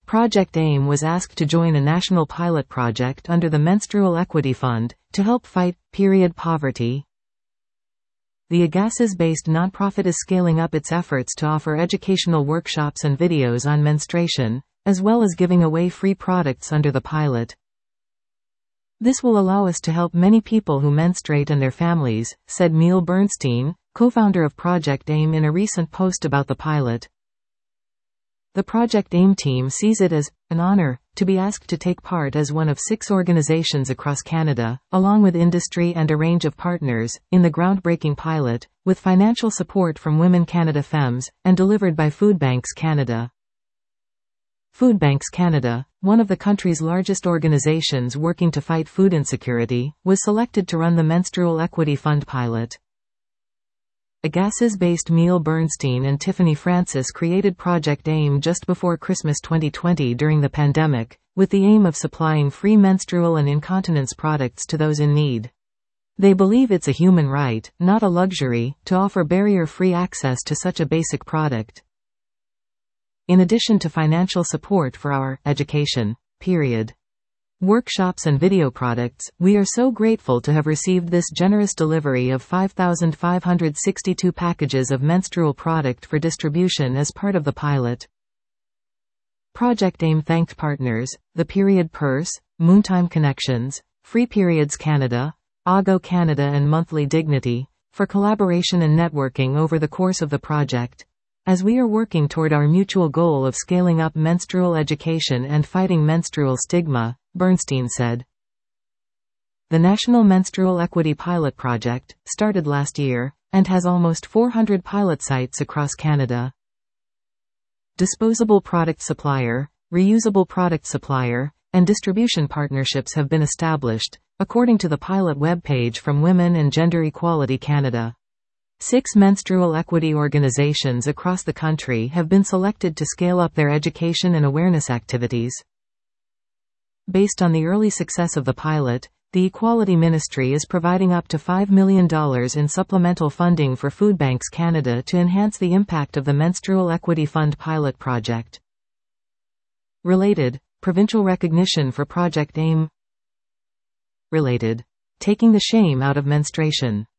Project AIM was asked to join a national pilot project under the Menstrual Equity Fund to help fight period poverty. The Agassiz-based nonprofit is scaling up its efforts to offer educational workshops and videos on menstruation, as well as giving away free products under the pilot. This will allow us to help many people who menstruate and their families, said Neil Bernstein, co-founder of Project AIM, in a recent post about the pilot. The Project AIM team sees it as an honor to be asked to take part as one of 6 organizations across Canada, along with industry and a range of partners, in the groundbreaking pilot, with financial support from Women Canada Femmes, and delivered by Foodbanks Canada. Foodbanks Canada, one of the country's largest organizations working to fight food insecurity, was selected to run the Menstrual Equity Fund pilot. Agassiz-based Neil Bernstein and Tiffany Francis created Project AIM just before Christmas 2020 during the pandemic, with the aim of supplying free menstrual and incontinence products to those in need. They believe it's a human right, not a luxury, to offer barrier-free access to such a basic product. In addition to financial support for our education, workshops and video products, we are so grateful to have received this generous delivery of 5,562 packages of menstrual product for distribution as part of the pilot. Project AIM thanked partners, the Period Purse, Moontime Connections, Free Periods Canada, AGO Canada and Monthly Dignity, for collaboration and networking over the course of the project. As we are working toward our mutual goal of scaling up menstrual education and fighting menstrual stigma, Bernstein said. The National Menstrual Equity Pilot Project started last year, and has almost 400 pilot sites across Canada. Disposable product supplier, reusable product supplier, and distribution partnerships have been established, according to the pilot webpage from Women and Gender Equality Canada. 6 menstrual equity organizations across the country have been selected to scale up their education and awareness activities. Based on the early success of the pilot, the Equality Ministry is providing up to $5 million in supplemental funding for Foodbanks Canada to enhance the impact of the Menstrual Equity Fund pilot project. Related, provincial recognition for Project AIM. Related, taking the shame out of menstruation.